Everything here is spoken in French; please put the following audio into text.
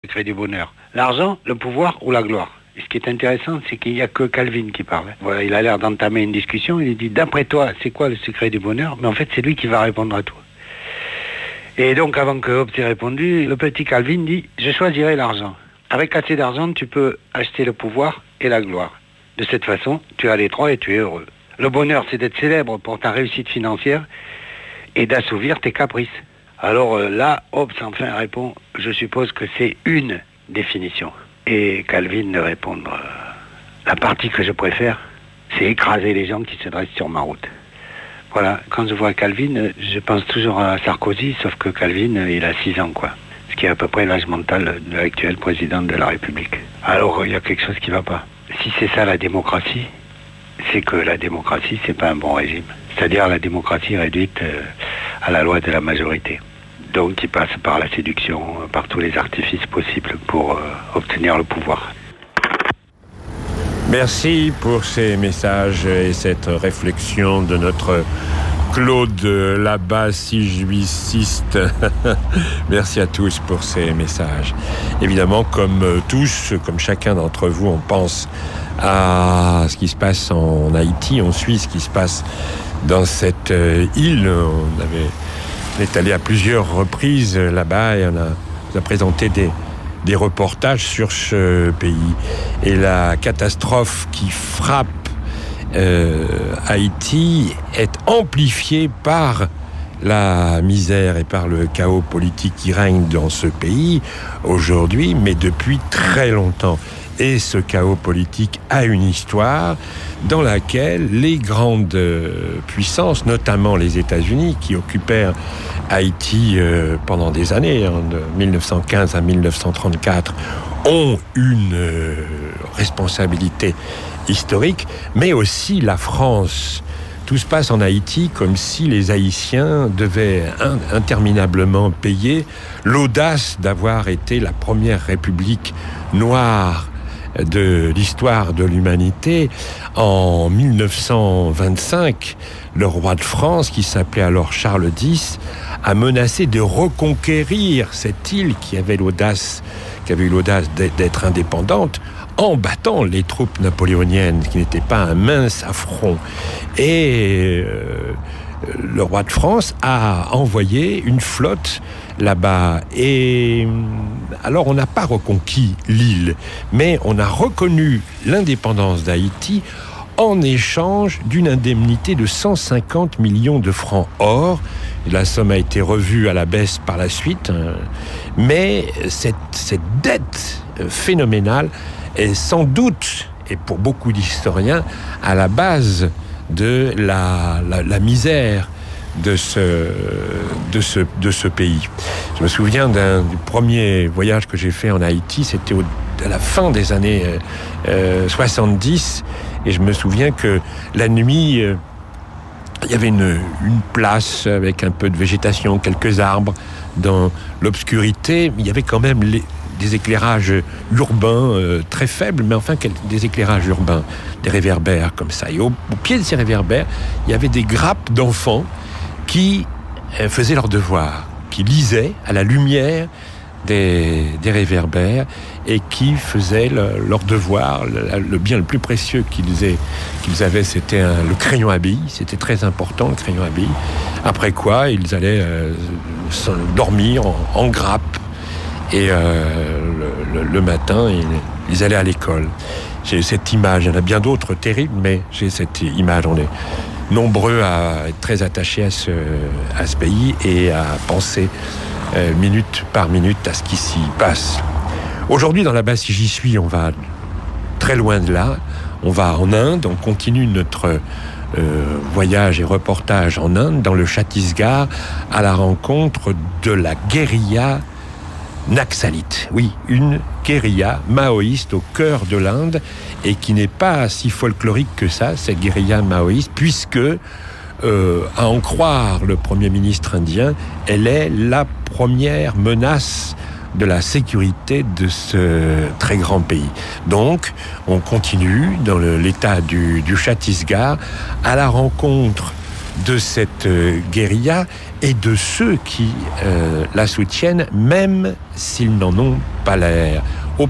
secret du bonheur? L'argent, le pouvoir ou la gloire? Et ce qui est intéressant, c'est qu'il n'y a que Calvin qui parle. Voilà, il a l'air d'entamer une discussion, il dit, d'après toi, c'est quoi le secret du bonheur? Mais en fait, c'est lui qui va répondre à tout. Et donc, avant que Hobbes ait répondu, le petit Calvin dit, je choisirai l'argent. Avec assez d'argent, tu peux acheter le pouvoir et la gloire. De cette façon, tu as les trois et tu es heureux. Le bonheur, c'est d'être célèbre pour ta réussite financière et d'assouvir tes caprices. Alors là, Hobbes enfin répond, je suppose que c'est une définition. Et Calvin répond, la partie que je préfère, c'est écraser les gens qui se dressent sur ma route. Voilà, quand je vois Calvin, je pense toujours à Sarkozy, sauf que Calvin, il a 6 ans, quoi. Ce qui est à peu près l'âge mental de l'actuel président de la République. Alors, il y a quelque chose qui ne va pas. Si c'est ça la démocratie, c'est que la démocratie, c'est pas un bon régime. C'est-à-dire la démocratie réduite à la loi de la majorité. Donc, qui passe par la séduction, par tous les artifices possibles pour obtenir le pouvoir. Merci pour ces messages et cette réflexion de notre Claude Labat-Sijuiciste. Merci à tous pour ces messages. Évidemment, comme tous, comme chacun d'entre vous, on pense à ce qui se passe en Haïti, on suit ce qui se passe dans cette île. On est allé à plusieurs reprises là-bas et on a présenté des reportages sur ce pays. Et la catastrophe qui frappe Haïti est amplifiée par la misère et par le chaos politique qui règne dans ce pays aujourd'hui, mais depuis très longtemps. Et ce chaos politique a une histoire dans laquelle les grandes puissances, notamment les États-Unis, qui occupèrent Haïti pendant des années, de 1915 à 1934, ont une responsabilité historique, mais aussi la France. Tout se passe en Haïti comme si les Haïtiens devaient interminablement payer l'audace d'avoir été la première république noire de l'histoire de l'humanité. En 1925, le roi de France, qui s'appelait alors Charles X, a menacé de reconquérir cette île qui avait eu l'audace d'être indépendante, en battant les troupes napoléoniennes, qui n'étaient pas un mince affront. Et le roi de France a envoyé une flotte là-bas. Et alors, on n'a pas reconquis l'île, mais on a reconnu l'indépendance d'Haïti en échange d'une indemnité de 150 millions de francs or. La somme a été revue à la baisse par la suite, mais cette dette phénoménale est sans doute, et pour beaucoup d'historiens, à la base de la misère de ce pays. Je me souviens du premier voyage que j'ai fait en Haïti, c'était à la fin des années 70, et je me souviens que la nuit, il y avait une place avec un peu de végétation, quelques arbres dans l'obscurité. Il y avait quand même des éclairages urbains très faibles, mais enfin des éclairages urbains, des réverbères comme ça. Et au pied de ces réverbères, il y avait des grappes d'enfants qui faisaient leur devoir, qui lisaient à la lumière des réverbères et qui faisaient leur devoir. Le bien le plus précieux qu'ils avaient, c'était le crayon à billes. C'était très important, le crayon à billes. Après quoi, ils allaient dormir en grappe. Et le matin, ils allaient à l'école. J'ai cette image, il y en a bien d'autres terribles, mais j'ai cette image. On est nombreux à être très attachés à ce pays et à penser minute par minute à ce qui s'y passe. Aujourd'hui, dans la base Si j'y suis, on va très loin de là. On va en Inde, on continue notre voyage et reportage en Inde, dans le Chhattisgarh, à la rencontre de la guérilla naxalite. Oui, une guérilla maoïste au cœur de l'Inde et qui n'est pas si folklorique que ça, cette guérilla maoïste, puisque, à en croire le Premier ministre indien, elle est la première menace de la sécurité de ce très grand pays. Donc, on continue dans l'état du Chhattisgarh à la rencontre de cette guérilla et de ceux qui la soutiennent, même s'ils n'en ont pas l'air.